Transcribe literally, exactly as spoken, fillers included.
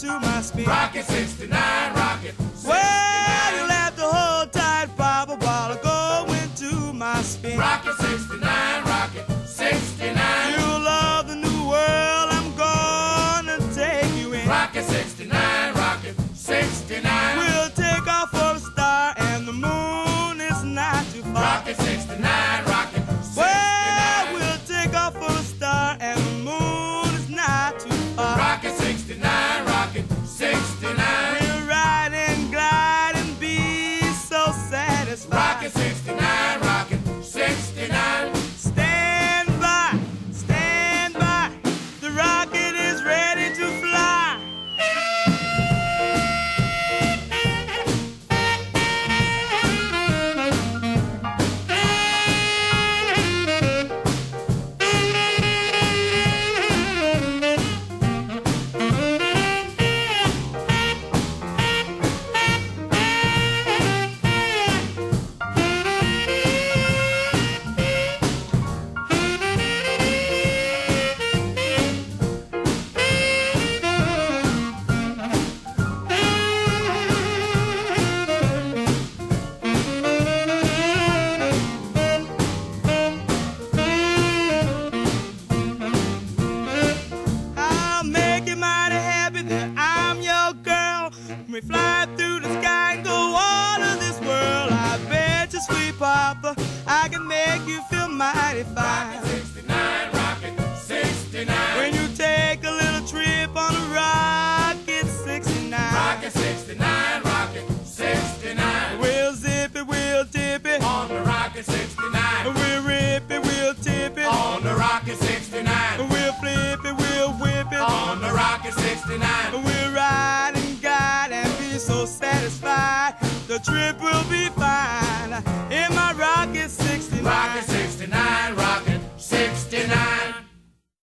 into my speed. Rocket sixty-nine, rocket sixty-nine. Well, you'll have to hold tight, Papa, while I go into my speed. Rocket sixty-nine, rocket sixty-nine. You'll love the new world I'm gonna take you in. Rocket sixty-nine, rocket sixty-nine. We'll take off for a star and the moon is not too far. Rocket sixty-nine, rocket sixty-nine. Well, we'll take off for a star and the moon is not too far. Rocket sixty-nine, rocket sixty-nine. We'll ride and glide and be so satisfied. Rocket sixty-nine, rocket sixty-nine. Stand by, stand by, the rocket is ready to fly. I'll make you mighty happy that I'm your girl. When we fly through the sky and go all of this world, I bet you, sweet Papa, I can make you feel mighty fine. Rocket sixty-nine, rocket sixty-nine. When you take a little trip on a rocket sixty-nine, Rocket sixty-nine, rocket sixty-nine. we'll zip it, we'll tip it, On the rocket sixty-nine. we'll rip it, we'll tip it, On the rocket sixty-nine. we'll flip it, we'll whip it, On the rocket sixty-nine. we'll ride and guide and be so satisfied. The trip will be